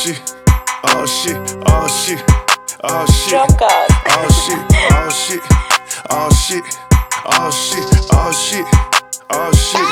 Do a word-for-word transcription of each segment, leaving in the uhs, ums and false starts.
shit, oh shit, oh shit, oh shit, Drum God. oh shit, oh shit, oh shit, oh shit, oh shit, oh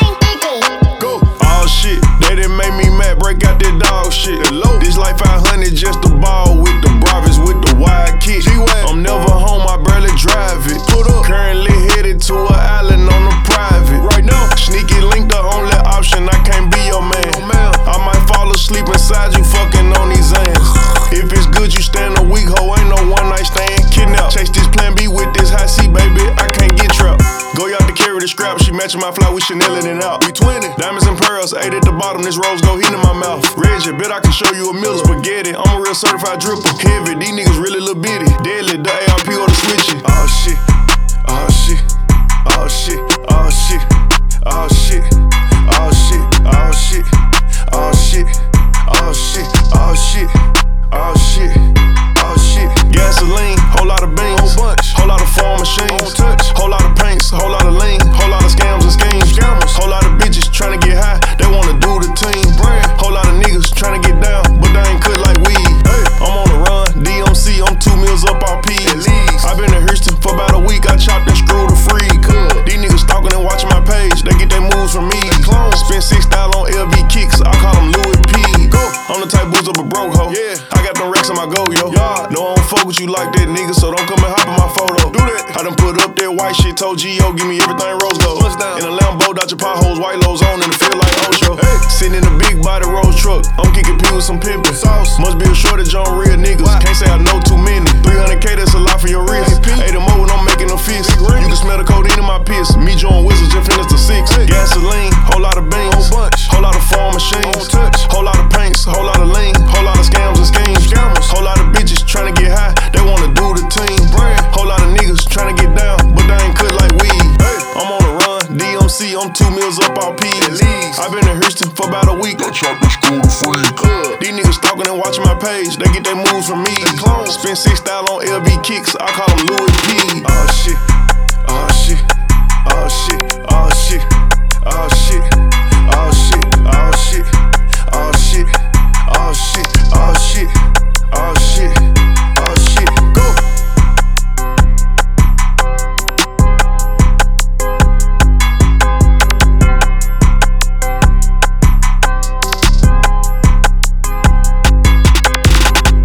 shit. Go. Oh shit, they done make me mad, break out that dog shit. This like five hundred just a ball with the Bravis, with the wide kick. I'm never home, I barely drive it. Currently headed to an island on the private. Right now, sneaky link the only option, I can't be your man. I might fall asleep inside you fucking on these ants. If it's good, you stand a weak hoe, ain't no one night stand. Kidnap, chase this plan B with this high C, baby, I can't get trapped. Go out to carry the scrap, she matching my fly, we Chanelin' it out. We twenty, diamonds and pearls, eight at the bottom, this rose go heat in my mouth. Reggie, bet I can show you a Miller. Spaghetti, I'm a real certified dripper. Heavy, these niggas really little bitty. Deadly, the A R P or the switchy. Oh shit, oh shit, oh shit, oh shit, oh shit, oh shit, oh shit, oh shit, oh shit, oh shit, oh shit, oh shit. Gasoline, whole lot of beans, whole bunch, whole lot of farm machines, touch, whole lot of paints, whole lot of lean, whole lot of scams and schemes, scammers, whole lot of bitches trying to get high, they wanna do the team, brand, whole lot of niggas trying to get down, but they ain't cut like weed. Hey, I'm on the run, D M C, I'm two meals up on P. I've been in Houston for about a week, I chopped and screwed a freak. These niggas stalking and watching my page, they get their moves from me. Spend six thousand on L B kicks, I call them Louis P. I'm the type booze up a broke hoe. Yeah, I got them racks on my go, yo. Yeah. No, I don't fuck with you like that, nigga, so don't come and hop in my photo. Do that. I done put up that white shit, told G O, give me everything rose gold. In a Lambo, Dodger potholes, white lows on, and it feel like Ocho. Hey. Sitting in a big body Rolls truck, I'm kicking P with some pimpin'. Sauce. Must be a shortage on real niggas. Why? Can't say I know too many. three hundred K, that's a lot for your wrist. Hey, the mo when I'm making a fist. You can smell the codeine in my piss. Me join whistles, just finished the six. Hey. Gasoline, whole lot of beans, whole bunch, whole lot of farm machines, touch, whole lot of paints, whole lot of lean, whole lot of scams and schemes, scammers, whole lot of bitches trying to get high, they wanna do the team, brand, whole lot of niggas trying to get down, but they ain't cut like weed. Hey. I'm on the run, D M C, I'm two meals up on P. I've been in Houston for about a week, I chopped and screwed a freak. Uh, these niggas stalking and watching my page, they get their moves from me. Spend six thousand on L B kicks, I call them Louis P. Oh shit, oh shit.